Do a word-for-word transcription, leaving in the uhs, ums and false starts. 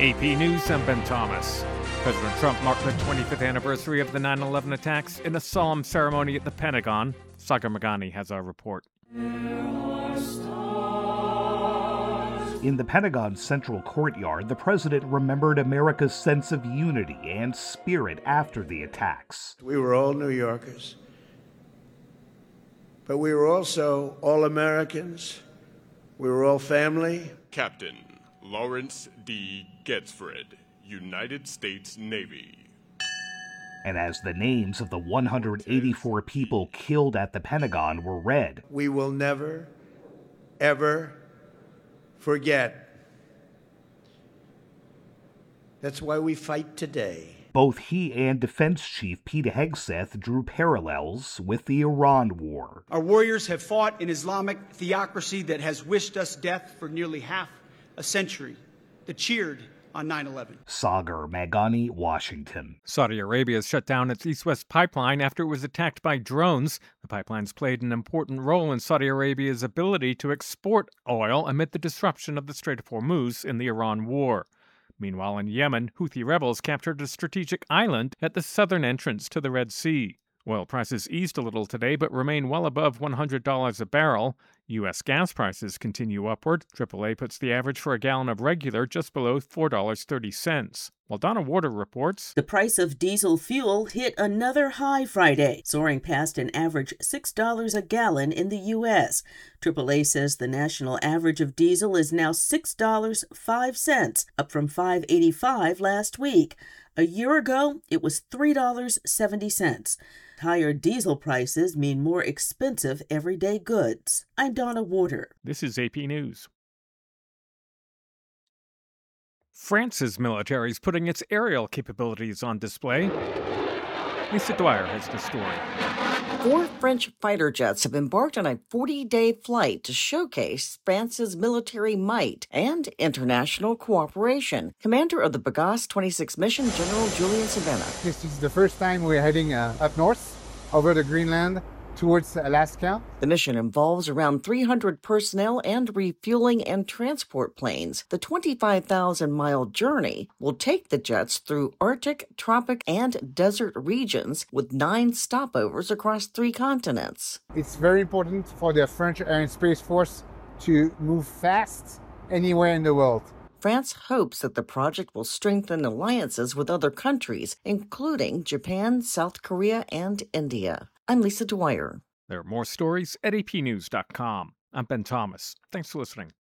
A P News, I'm Ben Thomas. President Trump marked the twenty-fifth anniversary of the nine eleven attacks in a solemn ceremony at the Pentagon. Sagar Meghani has our report. In the Pentagon's central courtyard, the president remembered America's sense of unity and spirit after the attacks. We were all New Yorkers, but we were also all Americans. We were all family. Captain Lawrence D. Getzfred, United States Navy. And as the names of the one hundred eighty-four people killed at the Pentagon were read, we will never, ever forget. That's why we fight today. Both he and Defense Chief Pete Hegseth drew parallels with the Iran war. Our warriors have fought an Islamic theocracy that has wished us death for nearly half a century, that cheered on nine eleven. Sagar Meghani, Washington. Saudi Arabia has shut down its East-West pipeline after it was attacked by drones. The pipeline's played an important role in Saudi Arabia's ability to export oil amid the disruption of the Strait of Hormuz in the Iran war. Meanwhile, in Yemen, Houthi rebels captured a strategic island at the southern entrance to the Red Sea. Oil prices eased a little today, but remain well above one hundred dollars a barrel. U S gas prices continue upward. triple A puts the average for a gallon of regular just below four dollars and thirty cents. While Donna Warder reports, the price of diesel fuel hit another high Friday, soaring past an average six dollars a gallon in the U S. triple A says the national average of diesel is now six dollars and five cents, up from five dollars and eighty-five cents last week. A year ago, it was three dollars and seventy cents. Higher diesel prices mean more expensive everyday goods. I'm Donna Warder. This is A P News. France's military is putting its aerial capabilities on display. Lisa Dwyer has the story. Four French fighter jets have embarked on a forty-day flight to showcase France's military might and international cooperation. Commander of the Pegasus twenty-six mission, General Julian Savannah. This is the first time we're heading uh, up north, over the Greenland, towards Alaska. The mission involves around three hundred personnel and refueling and transport planes. The twenty-five thousand mile journey will take the jets through Arctic, tropic, and desert regions with nine stopovers across three continents. It's very important for the French Air and Space Force to move fast anywhere in the world. France hopes that the project will strengthen alliances with other countries, including Japan, South Korea, and India. I'm Lisa Dwyer. There are more stories at A P news dot com. I'm Ben Thomas. Thanks for listening.